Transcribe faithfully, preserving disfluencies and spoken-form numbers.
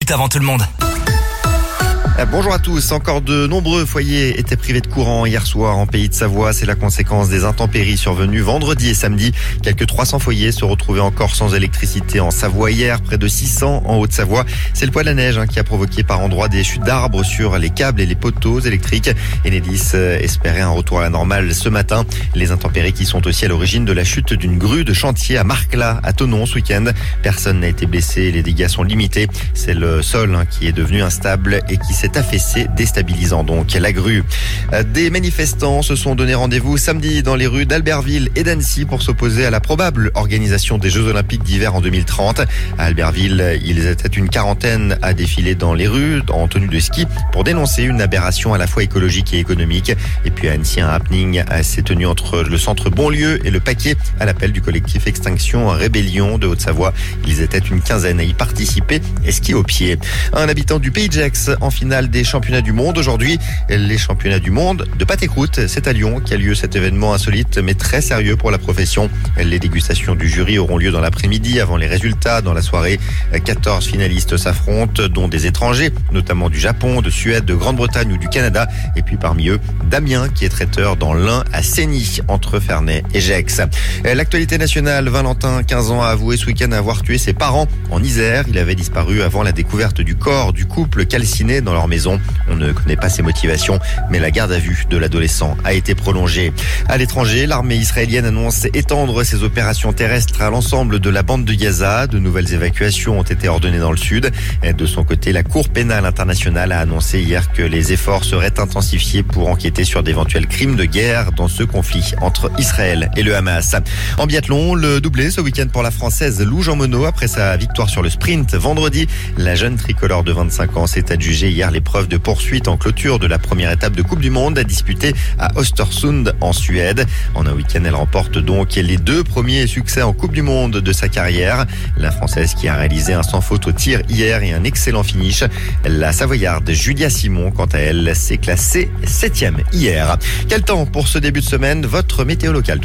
Avant tout le monde. Bonjour à tous. Encore de nombreux foyers étaient privés de courant hier soir en Pays de Savoie. C'est la conséquence des intempéries survenues vendredi et samedi. Quelques trois cents foyers se retrouvaient encore sans électricité en Savoie hier, près de six cents en Haute-Savoie. C'est le poids de la neige hein, qui a provoqué par endroits des chutes d'arbres sur les câbles et les poteaux électriques. Enedis espérait un retour à la normale ce matin. Les intempéries qui sont aussi à l'origine de la chute d'une grue de chantier à Marcla, à Thonon ce week-end. Personne n'a été blessé, les dégâts sont limités. C'est le sol hein, qui est devenu instable et qui s'est affaissé, déstabilisant donc la grue. Des manifestants se sont donné rendez-vous samedi dans les rues d'Albertville et d'Annecy pour s'opposer à la probable organisation des Jeux Olympiques d'hiver en deux mille trente. À Albertville, ils étaient une quarantaine à défiler dans les rues en tenue de ski pour dénoncer une aberration à la fois écologique et économique. Et puis à Annecy, un happening s'est tenu entre le centre Bonlieu et le Paquet à l'appel du collectif Extinction Rébellion de Haute-Savoie. Ils étaient une quinzaine à y participer et ski au pied. Un habitant du Pays de Gex en finale des championnats du monde. Aujourd'hui, les championnats du monde de pâte et croûte. C'est à Lyon qu'a lieu cet événement insolite mais très sérieux pour la profession. Les dégustations du jury auront lieu dans l'après-midi avant les résultats. Dans la soirée, quatorze finalistes s'affrontent, dont des étrangers, notamment du Japon, de Suède, de Grande-Bretagne ou du Canada. Et puis parmi eux, Damien qui est traiteur dans l'Ain à Sény, entre Ferney et Gex. L'actualité nationale, Valentin, quinze ans, a avoué ce week-end avoir tué ses parents en Isère. Il avait disparu avant la découverte du corps du couple calciné dans leur maison. On ne connaît pas ses motivations, mais la garde à vue de l'adolescent a été prolongée. À l'étranger, l'armée israélienne annonce étendre ses opérations terrestres à l'ensemble de la bande de Gaza. De nouvelles évacuations ont été ordonnées dans le sud. De son côté, la Cour pénale internationale a annoncé hier que les efforts seraient intensifiés pour enquêter sur d'éventuels crimes de guerre dans ce conflit entre Israël et le Hamas. En biathlon, le doublé ce week-end pour la Française Lou Jean Monod après sa victoire sur le sprint vendredi. La jeune tricolore de vingt-cinq ans s'est adjugée hier l'épreuve de poursuite en clôture de la première étape de Coupe du Monde à disputer à Östersund en Suède. En un week-end, elle remporte donc les deux premiers succès en Coupe du Monde de sa carrière. La Française qui a réalisé un sans faute au tir hier et un excellent finish. La Savoyarde Julia Simon, quant à elle, s'est classée septième hier. Quel temps pour ce début de semaine? Votre météo locale.